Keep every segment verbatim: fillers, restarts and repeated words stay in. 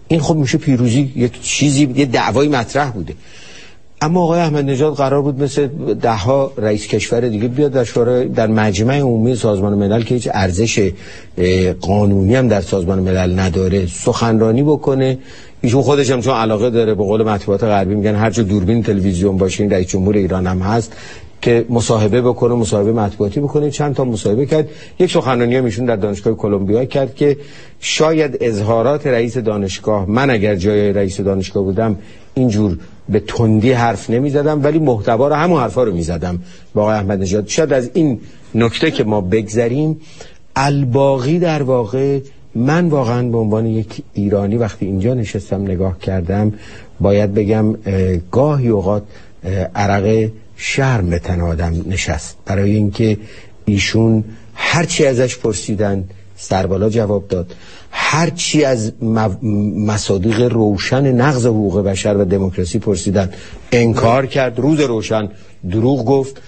این خب میشه پیروزی، یک چیزی، یه دعوای مطرح بوده. اما آقای احمدی نژاد قرار بود مثل ده ها رئیس کشور دیگه بیاد در شورای، در مجمع عمومی سازمان ملل که هیچ ارزش قانونی هم در سازمان ملل نداره سخنرانی بکنه. ایشون خودش هم چون علاقه داره، به قول مطبوعات غربی میگن هر جا دوربین تلویزیون باشه این رئیس جمهور ایران هم هست، که مصاحبه بکنه، مصاحبه مطبوعاتی بکنه. چند تا مصاحبه کرد. یک سخنرانی هم ایشون در دانشگاه کلمبیا کرد که شاید اظهارات رئیس دانشگاه، من اگر جای رئیس دانشگاه بودم اینجور به تندی حرف نمی زدم، ولی محتوا رو همون حرفا رو می زدم با آقای احمدی نژاد. شاید از این نکته که ما بگذریم، الباقی در واقع من واقعا به عنوان یک ایرانی وقتی اینجا نشستم نگاه کردم، باید بگم گاهی اوقات عرق شرم به تن آدم نشست، برای اینکه ایشون هرچی ازش پرسیدن سربالا جواب داد، هرچی از مصادیق روشن نقض حقوق بشر و دموکراسی پرسیدن انکار کرد، روز روشن دروغ گفت.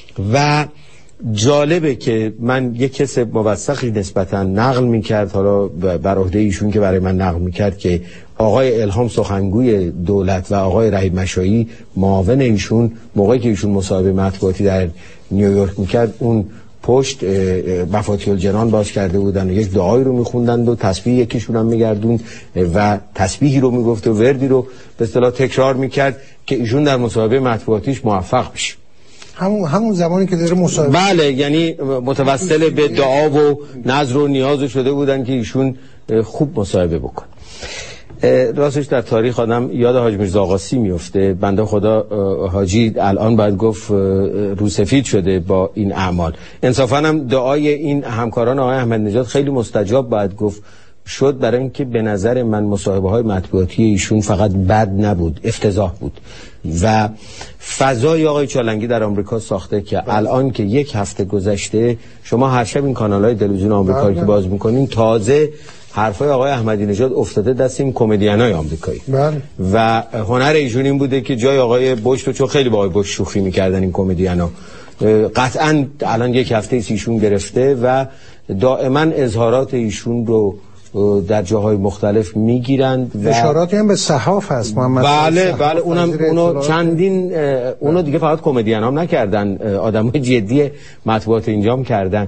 و جالبه که من یک کس موثقی نسبتا نقل میکرد، حالا بر عهده ایشون که برای من نقل میکرد، که آقای الهام سخنگوی دولت و آقای رحیم مشایی معاون ایشون موقعی که ایشون مصاحبه مطبوعاتی در نیویورک میکرد، اون پشت مفاتیح الجنان باز کرده بودن و یک دعایی رو میخوندند و تسبیح یکیشون هم میگردوند و تسبیحی رو میگفت و وردی رو به اصطلاح تکرار میکرد که ایشون در مصاحبه مطبوعاتیش موفق بشه. همون همون زمانی که داره مصاحبه، بله، یعنی متوسل به دعا و نظر و نیاز شده بودن که ایشون خوب مصاحبه بکن. راستش در تاریخ آدم یاد حاج میرزا آقاسی میفته. بنده خدا حاجی الان باید گفت روسفید شده با این اعمال. انصافا هم دعای این همکاران آقای احمدی نژاد خیلی مستجاب باید گفت شد، برای اینکه به نظر من مصاحبه های مطبوعاتی ایشون فقط بد نبود، افتضاح بود. و فضای آقای چالنگی در آمریکا ساخته که الان که یک هفته گذشته شما هر شب این کانال های تلویزیون آمریکایی که باز میکنین، تازه حرفای آقای احمدی نژاد افتاده دست این کمدینای آمریکایی. بله. و هنر ایشون این بوده که جای آقای بوش رو، چون خیلی با آقای بوش شوخی میکردن این کمدینا، قطعا الان یک هفته ایشون گرفته و دائما اظهارات ایشون رو در جاهای مختلف میگیرند و اشاراتی هم به صحاف هست محمد. بله بله، اونم اونو چندین اونو دیگه فقط کمدین هم نکردن، آدمای جدی مطبوعات اینجام کردن،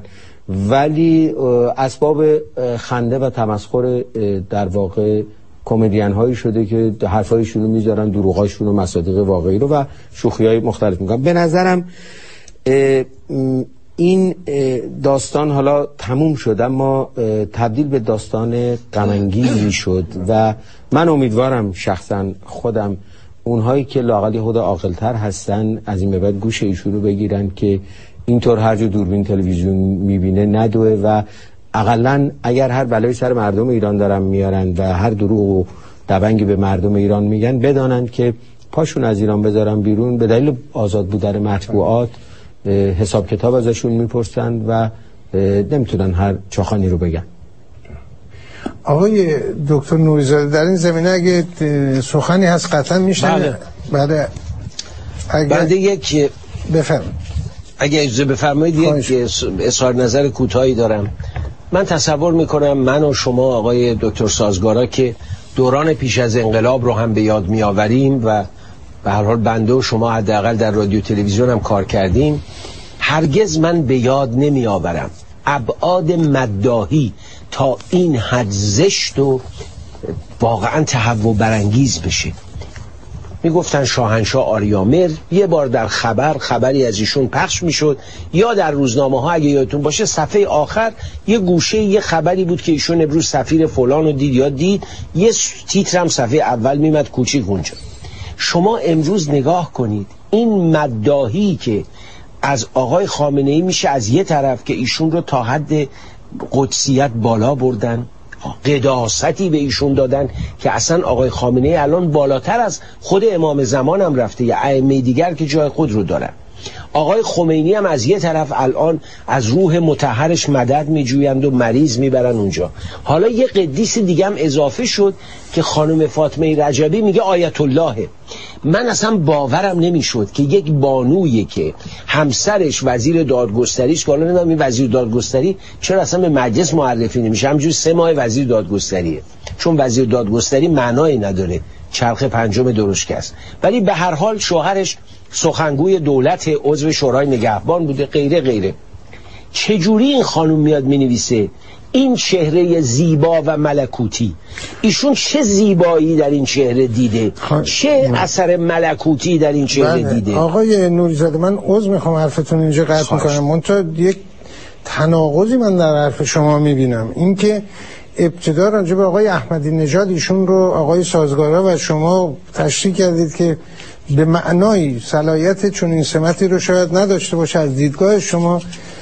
ولی اسباب خنده و تمسخر در واقع کمدین هایی شده که حرفایشون رو میذارن، دروغاشون و مصادیق واقعی رو و شوخی های مختلف میکنن. به نظرم این داستان حالا تموم شد، اما تبدیل به داستان غم انگیزی شد و من امیدوارم شخصا خودم اونهایی که لااقل خود عاقل‌تر هستن از این به بعد گوش ایشون رو بگیرن که اینطور هر جو دوربین تلویزیون میبینه ندوه و اقلن اگر هر بلای سر مردم ایران دارن میارن و هر دروغ و دبنگی به مردم ایران میگن، بدانند که پاشون از ایران بذارن بیرون، به دلیل آزاد بودن مطبوعات حساب کتاب ازشون میپرسند و نمیتونن هر چاخانی رو بگن. آقای دکتر نوری‌زاده در این زمینه اگه سخنی هست قطعا میشن. بله. بله. اگه بنده یک بفرم اگه اجازه بفرمایید یک اظهار نظر کوتاهی دارم. من تصور میکنم من و شما آقای دکتر سازگارا که دوران پیش از انقلاب رو هم به یاد میآوریم و به هر حال بنده و شما حداقل در رادیو تلویزیون هم کار کردیم، هرگز من به یاد نمی آورم ابعاد مداحی تا این حد زشت و واقعا تهوع برانگیز بشه. میگفتن شاهنشاه آریامر، یه بار در خبر خبری از ایشون پخش میشد یا در روزنامه ها اگه یادتون باشه صفحه آخر یه گوشه یه خبری بود که ایشون امروز سفیر فلان رو دید یا دید، یه تیتر هم صفحه اول میمد کوچیک اونجا. شما امروز نگاه کنید این مداحی که از آقای خامنه‌ای میشه از یه طرف که ایشون رو تا حد قدسیت بالا بردن، قداستی به ایشون دادن که اصلا آقای خامنه‌ای الان بالاتر از خود امام زمان هم رفته یا ائمه دیگر که جای خود رو دارن. آقای خمینی هم از یه طرف الان از روح مطهرش مدد میجویند و مریض میبرن اونجا. حالا یه قدیس دیگه هم اضافه شد که خانم فاطمه رجبی میگه آیت اللهه. من اصلا باورم نمیشد که یک بانویی که همسرش وزیر دادگستریش، که حالا نمیدونم این وزیر دادگستری چرا اصلا به مجلس معرفی نمیشه، همینجوری سه ماه وزیر دادگستریه، چون وزیر دادگستری معنایی نداره، چرخ پنجم درشکه است. ولی به هر حال شوهرش سخنگوی دولت، عضو شورای نگهبان بوده، غیره غیره. چجوری این خانم میاد مینویسه این چهره زیبا و ملکوتی؟ ایشون چه زیبایی در این چهره دیده؟ خان... چه من... اثر ملکوتی در این چهره بله. دیده؟ آقای نوری‌زاده، من عذر میخوام حرفتون اینجا قطع میکنم، منتها یک تناقضی من در حرف شما میبینم. این که ابتدا راجع به آقای احمدی نژاد ایشون رو آقای سازگارا و شما تشریح کردید که به معنای صلاحیت چون این سمتی رو شاید نداشته باشه از دیدگاه شما،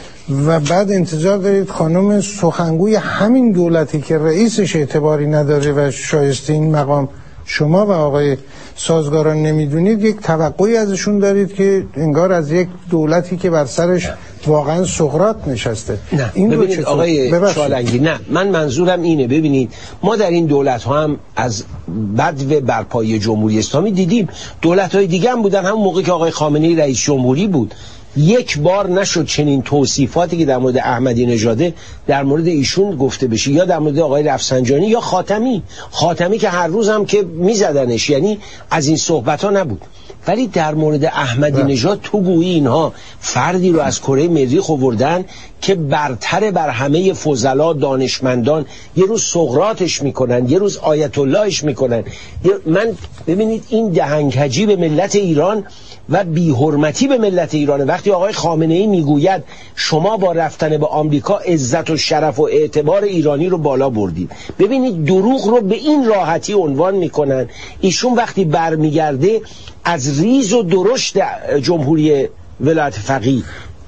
و بعد انتظار دارید خانم سخنگوی همین دولتی که رئیسش اعتباری نداره و شایسته این مقام شما و آقای سازگاران نمیدونید، یک توقعی ازشون دارید که انگار از یک دولتی که بر سرش نه. واقعا سقراط نشسته. نه این ببینید آقای شالنگی، نه من منظورم اینه، ببینید ما در این دولت ها هم از بدو برپایی جمهوری اسلامی دیدیم، دولت های دیگه هم بودن، همون موقع که آقای خامنه‌ای رئیس جمهوری بود یک بار نشد چنین توصیفاتی که در مورد احمدی نژاد در مورد ایشون گفته بشه، یا در مورد آقای رفسنجانی یا خاتمی خاتمی که هر روز هم که میزدنش، یعنی از این صحبت ها نبود. ولی در مورد احمدی نژاد تو گویی اینها فردی رو از کره مریخ آوردن که برتر بر همه فضلا دانشمندان، یه روز سقراطش میکنن، یه روز آیت اللهش میکنن. من ببینید این دهنکجی به ملت ایران و بی‌حرمتی به ملت ایران. وقتی آقای خامنه‌ای میگوید شما با رفتن به آمریکا عزت و شرف و اعتبار ایرانی رو بالا بردید، ببینید دروغ رو به این راحتی عنوان میکنن. ایشون وقتی برمیگرده از ریز و درشت جمهوری ولایت فقیه،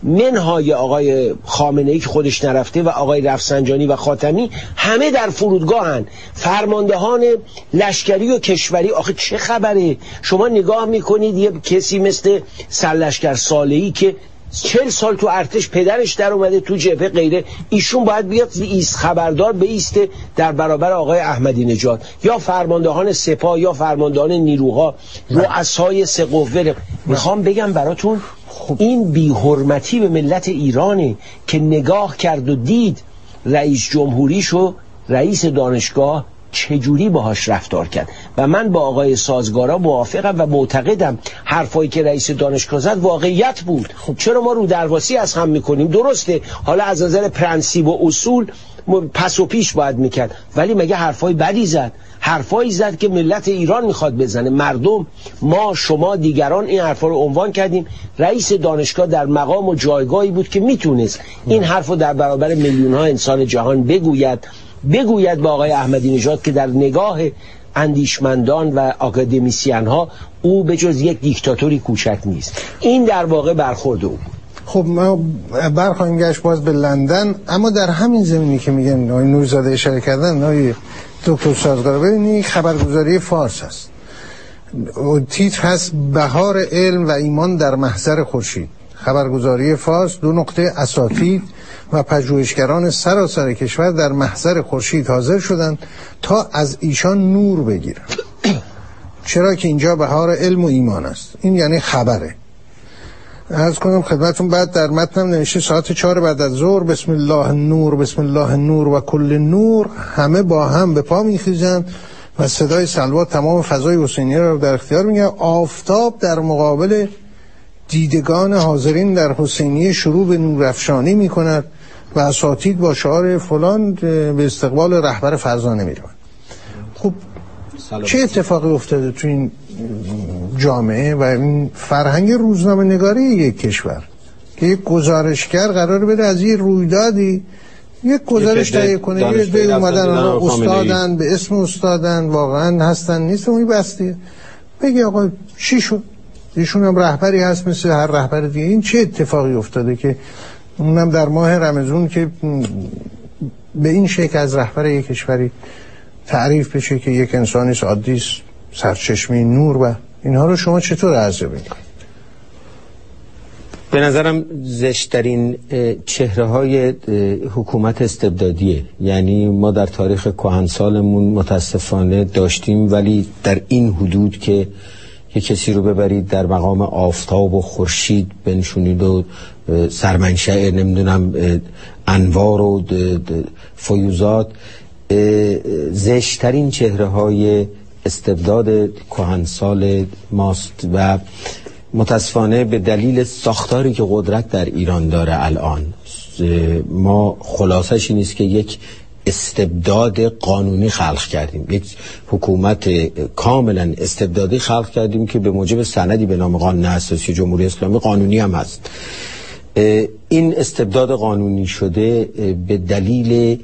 منهای آقای خامنه‌ای که خودش نرفته و آقای رفسنجانی و خاتمی، همه در فرودگاهن، فرماندهان لشکری و کشوری. آخه چه خبره؟ شما نگاه میکنید یه کسی مثل سرلشکر صالحی که چهل سال تو ارتش پدرش در اومده تو جبهه غیره، ایشون باید بیاد ایست خبردار بیسته در برابر آقای احمدی نژاد، یا فرماندهان سپاه یا فرماندهان نیروها، رؤسای سه قوه. میخوام بگم براتون این بی‌حرمتی به ملت ایرانه که نگاه کرد و دید رئیس جمهوریشو، رئیس دانشگاه چجوری باهاش رفتار کرد. و من با آقای سازگارا موافقم و معتقدم حرفایی که رئیس دانشگاه زد واقعیت بود. خب چرا ما رو درواسی از هم میکنیم؟ درسته حالا از نظر پرنسیب و اصول پس و پیش باید میکرد، ولی مگه حرفای بدی زد؟ حرفایی زد که ملت ایران میخواد بزنه. مردم، ما، شما، دیگران این حرفا رو عنوان کردیم. رئیس دانشگاه در مقام و جایگاهی بود که میتونست این حرفو در برابر میلیون ها انسان جهان بگوید بگوید با آقای احمدی نژاد که در نگاه اندیشمندان و آکادمیسین ها او به جز یک دیکتاتوری کوچک نیست. این در واقع برخورد او بود. خب ما برخواهیم گشت باز به لندن، اما در همین زمینی که میگن آقای نوری‌زاده اشاره کردن، آقای دکتر سازگارا، ببینید خبرگزاری فارس هست، تیتر هست بهار علم و ایمان در محضر خورشید. خبرگزاری فارس، دو نقطه اساتید و پژوهشگران سراسر کشور در محضر خورشید حاضر شدند تا از ایشان نور بگیرند، چرا که اینجا بهار علم و ایمان است. این یعنی خبره. عرض کنم خدمتون، بعد در متنم نوشته ساعت چهار بعد از ظهر بسم الله نور بسم الله نور و کل نور، همه با هم به پا میخیزند و صدای صلوات تمام فضای حسینیه را در اختیار میگیرد. آفتاب در مقابل دیدگان حاضرین در حسینیه شروع به نورافشانی میکند و اساتید با شعار فلان به استقبال رهبر فرزانه میروند. خب چه اتفاقی افتاده تو این جامعه و این فرهنگ روزنامه نگاری یک کشور که یک گزارشگر قراره بره از این رویدادی یک گزارش تهیه کنه، یه عده اومدن استادن به اسم استادن، واقعا هستن نیست، اون بسته بگی آقا چی شد؟ ایشون هم رهبری هست مثل هر رهبر دیگه. این چه اتفاقی افتاده که اونم در ماه رمضان که به این شکل از رهبر یک کشوری تعریف بشه که یک انسانی عادی است، سرچشمه نور، و اینها رو شما چطور ارزیابی می‌کنید؟ به نظرم زشترین چهره های حکومت استبدادیه. یعنی ما در تاریخ کهنسالمون متاسفانه داشتیم، ولی در این حدود که یک کسی رو ببرید در مقام آفتاب و خورشید بنشونید و سرمنشأ نمیدونم انوار و فیوزات، زشترین چهره های استبداد کهنسال ماست و متاسفانه به دلیل ساختاری که قدرت در ایران داره الان ما خلاصش این است که یک استبداد قانونی خلق کردیم، یک حکومت کاملا استبدادی خلق کردیم که به موجب سندی به نام قانون اساسی جمهوری اسلامی قانونی هم هست. این استبداد قانونی شده به دلیل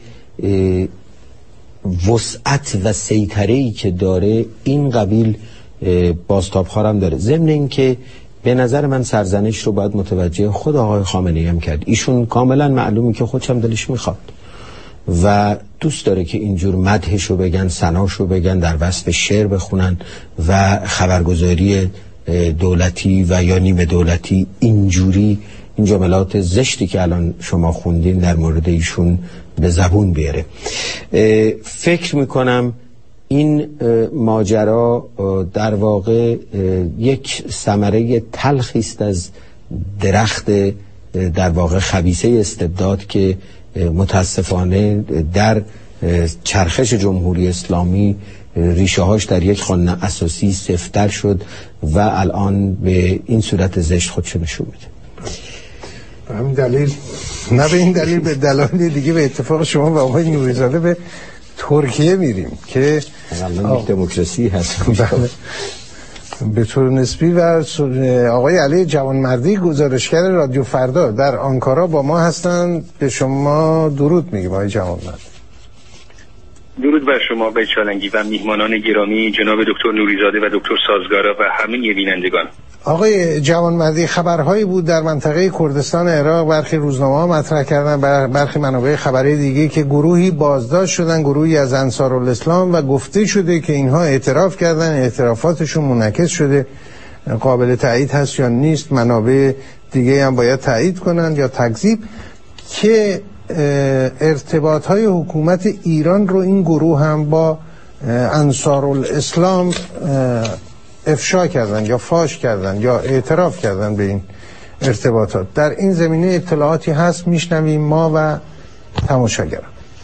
وسعت و سیطره‌ای که داره این قبیل بازتاب‌ها هم داره. ضمن این که به نظر من سرزنش رو باید متوجه خود آقای خامنه‌ای هم کرد. ایشون کاملا معلومه که خودش هم دلش میخواد و دوست داره که اینجور مدحشو بگن، ثناشو بگن، در وصف شعر بخونن و خبرگزاری دولتی و یا نیمه دولتی اینجوری این جملات زشتی که الان شما خوندین در مورد ایشون به زبون بیاره. فکر میکنم این ماجرا در واقع یک ثمره تلخی است از درخت در واقع خبیثه استبداد که متاسفانه در چرخش جمهوری اسلامی ریشه هاش در یک خانه اساسی سفتر شد و الان به این صورت زشت خودشو نشون میده. به همین دلیل، نه به این دلیل، به دلایل دیگه به اتفاق شما و آقای نوری‌زاده به ترکیه میریم که الان یک دموکراسی هست به طور نسبی و آقای علی جوانمردی گزارشگر رادیو فردا در آنکارا با ما هستند. به شما درود میگیم آقای جوانمردی. درود بر شما آقای چالنگی و میهمانان گرامی جناب دکتر نوری‌زاده و دکتر سازگارا و همه بینندگان. آقای جوانمردی، خبرهایی بود در منطقه کردستان عراق، برخی روزنامه‌ها مطرح کردن، برخی منابع خبری دیگه، که گروهی بازداشت شدن، گروهی از انصارالاسلام، و گفته شده که اینها اعتراف کردن، اعترافاتشون منعکس شده. قابل تایید هست یا نیست، منابع دیگه هم باید تایید کنن یا تکذیب، که ارتباطهای حکومت ایران رو این گروه هم با انصارالاسلام افشا کردن یا فاش کردن یا اعتراف کردن به این ارتباطات. در این زمینه اطلاعاتی هست؟ میشنویم ما و تماشاگران.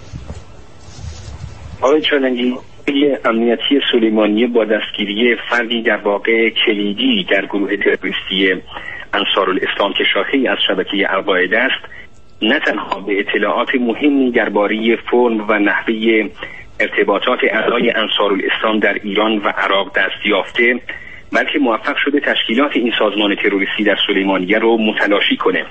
آقای چالنگی، امنیتی سلیمانیه با دستگیری فردی در واقع کلیدی در گروه تروریستی انصارالاسلام که شاخه‌ای از شبکه القاعده است، نه تنها به اطلاعات مهمی درباره فرم و نحوه ارتباطات اعضای انصارالاسلام در ایران و عراق دست یافته، بلکه موفق شده تشکیلات این سازمان تروریستی در سلیمانیه رو متلاشی کنه.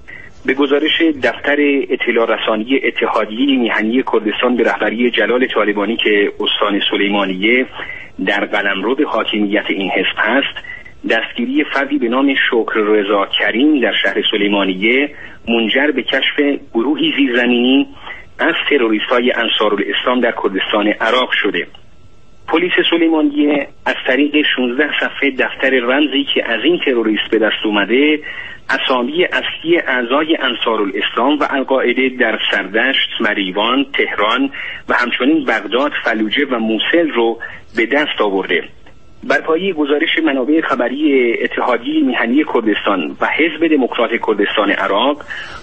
به گزارش دفتر اطلاع رسانی اتحادیه میهنی کردستان به رهبری جلال طالبانی که استان سلیمانیه در قلمرو حاکمیت این حزب هست، دستگیری فردی به نام شکررضا کریم در شهر سلیمانیه منجر به کشف گروهی زیرزمینی از تروریستای انصارالاسلام در کردستان عراق شده. پلیس سلیمانیه از طریق شانزده صفحه دفتر رمزی که از این تروریست به دست اومده، اسامی اصلی اعضای انصارالاسلام و القاعده در سردشت، مریوان، تهران و همچنین بغداد، فلوجه و موصل رو به دست آورده. بر پایه گزارش منابع خبری اتحادیه میهنی کردستان و حزب دموکرات کردستان عراق،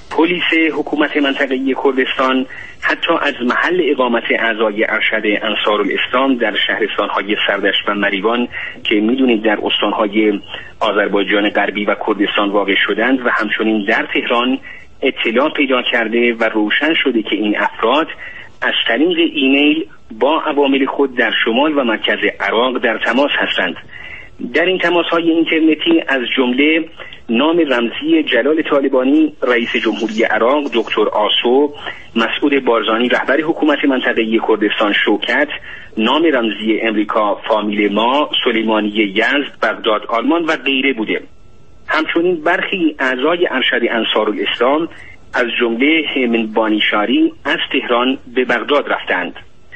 پلیس حکومت منطقه‌ای کردستان حتی از محل اقامت اعضای ارشد انصارالاسلام در شهرستان‌های سردشت و مریوان که می‌دونید در استان‌های آذربایجان غربی و کردستان واقع شدند و همچنین در تهران اطلاع پیدا کرده و روشن شده که این افراد از طریق ایمیل با عوامل خود در شمال و مرکز عراق در تماس هستند. در این تماس‌های اینترنتی از جمله نام رمزی جلال طالبانی رئیس جمهوری عراق، دکتر آسو، مسعود بارزانی رهبر حکومت منطقه‌ای کردستان شوکت، نام رمزی امریکا فامیل ما، سلیمانیه یزد، بغداد آلمان و غیره بوده. همچنین برخی اعضای ارشد انصارالاسلام از جمله هیمن بانیشاری از تهران به بغداد رفتند.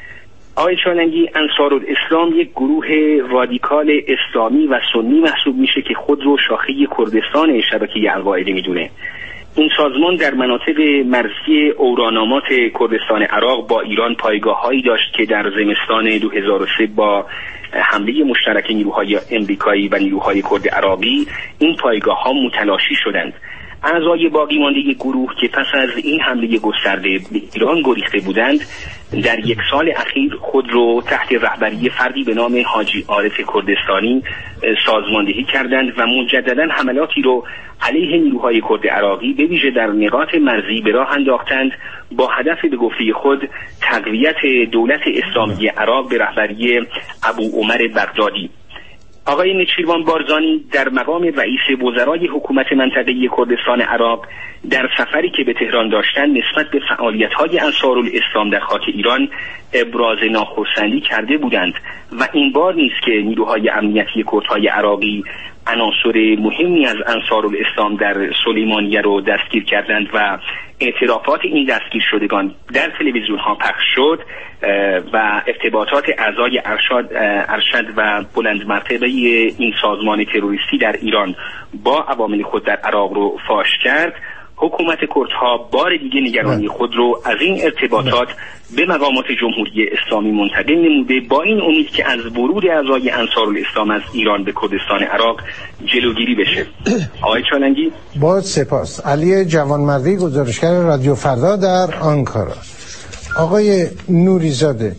آقای چالنگی، انصارالاسلام یک گروه رادیکال اسلامی و سنی محسوب میشه که خود رو شاخه کردستان شبکه القاعده میدونه. این سازمان در مناطق مرزی اورانامات کردستان عراق با ایران پایگاه‌هایی داشت که در زمستان دو هزار و سه با حمله مشترک نیروهای امریکایی و نیروهای کرد عراقی این پایگاه‌ها متلاشی شدند. اعضای باقی مانده گروه که پس از این حمله گسترده به ایران گریخته بودند در یک سال اخیر خود رو تحت رهبری فردی به نام حاجی عارف کردستانی سازماندهی کردند و مجددا حملاتی رو علیه نیروهای کرد عراقی به ویژه در نقاط مرزی به راه انداختند با هدف به گفته خود تقویت دولت اسلامی عراق به رهبری ابو عمر بغدادی. آقای نیچیروان بارزانی در مقام رئیس وزرای حکومت منطقه کردستان عراق در سفری که به تهران داشتند نسبت به فعالیت‌های انصارالاسلام در خاک ایران ابراز ناخرسندی کرده بودند و این بار نیست که نیروهای امنیتی کردهای عراقی عناصر مهمی از انصارالاسلام در سلیمانیه رو دستگیر کردند و اعترافات این دستگیر شدگان در تلویزیون ها پخش شد و ارتباطات اعضای ارشد ارشد و بلند مرتبه این سازمان تروریستی در ایران با عوامل خود در عراق رو فاش کرد. حکومت کردها بار دیگه نگرانی خود رو از این ارتباطات به مقامات جمهوری اسلامی منتقل نموده با این امید که از ورود اعضای انصارالاسلام از ایران به کردستان عراق جلوگیری بشه. آقای چالنگی با سپاس. علی جوانمردی، گزارشگر رادیو فردا در آنکارا. آقای نوریزاده،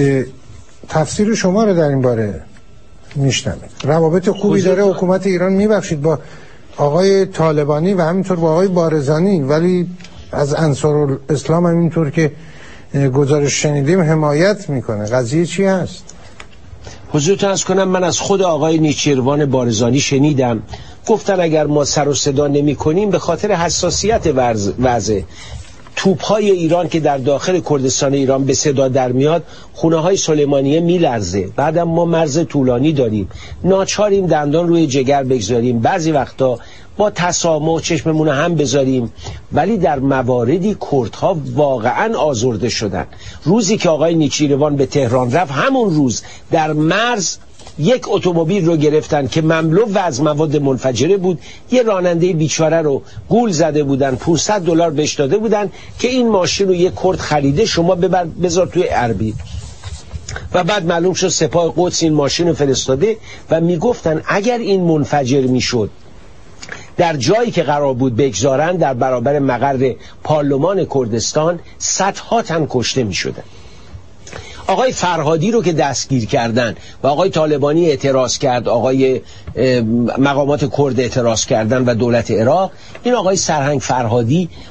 تفسیر شما رو در این باره میشنویم. روابط خوبی داره حکومت ایران میبخشید با آقای طالبانی و همینطور با آقای بارزانی، ولی از انصارالاسلام همینطور که گزارش شنیدیم حمایت میکنه. قضیه چی هست؟ حضورتون عرض کنم من از خود آقای نیچیروان بارزانی شنیدم، گفتن اگر ما سر و صدا نمی کنیم به خاطر حساسیت وضع توپ‌های ایران که در داخل کردستان ایران به صدا در میاد خونه های سلیمانیه میلرزه. بعدم ما مرز طولانی داریم، ناچاریم دندان روی جگر بگذاریم، بعضی وقتا با تسامح چشممون هم بذاریم، ولی در مواردی کردها واقعا آزرده شدن. روزی که آقای نیچیروان به تهران رفت همون روز در مرز یک اتومبیل رو گرفتن که مملو و از مواد منفجره بود، یه راننده بیچاره رو گول زده بودن، پانصد دلار بهش داده بودن که این ماشین رو یک کرد خریده، شما ببر بذار توی اربیل. و بعد معلوم شد سپاه قدس این ماشین رو فرستاده و میگفتن اگر این منفجر میشد در جایی که قرار بود بگذارن در برابر مقر پارلمان کردستان صدها تن کشته میشدن. آقای فرهادی رو که دستگیر کردن و آقای طالبانی اعتراض کرد، آقای مقامات کرد اعتراض کردن و دولت عراق، این آقای سرهنگ فرهادی